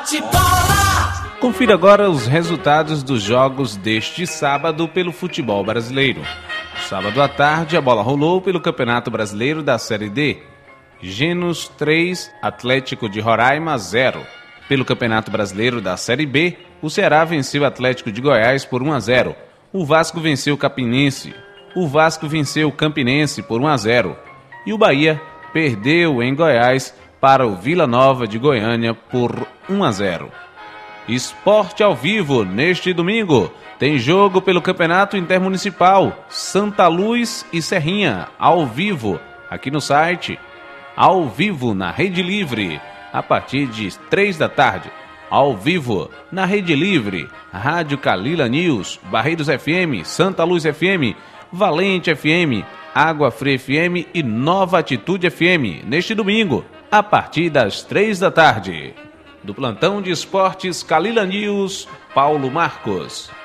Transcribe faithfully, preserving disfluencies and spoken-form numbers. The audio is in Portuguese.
Bate bola! Confira agora os resultados dos jogos deste sábado pelo futebol brasileiro. Sábado à tarde, a bola rolou pelo Campeonato Brasileiro da Série D. Genos três, Atlético de Roraima zero. Pelo Campeonato Brasileiro da Série B, o Ceará venceu o Atlético de Goiás por um a zero. O Vasco venceu o Campinense. O Vasco venceu o Campinense por um a zero. E o Bahia perdeu em Goiás para o Vila Nova de Goiânia por um a zero. Esporte ao vivo neste domingo. Tem jogo pelo Campeonato Intermunicipal. Santa Luz e Serrinha, ao vivo, aqui no site. Ao vivo na Rede Livre, a partir de três da tarde. Ao vivo na Rede Livre, Rádio Calila News, Barreiros F M, Santa Luz F M, Valente F M, Água Fria F M e Nova Atitude F M, neste domingo, a partir das três da tarde. Do plantão de esportes Calila News, Paulo Marcos.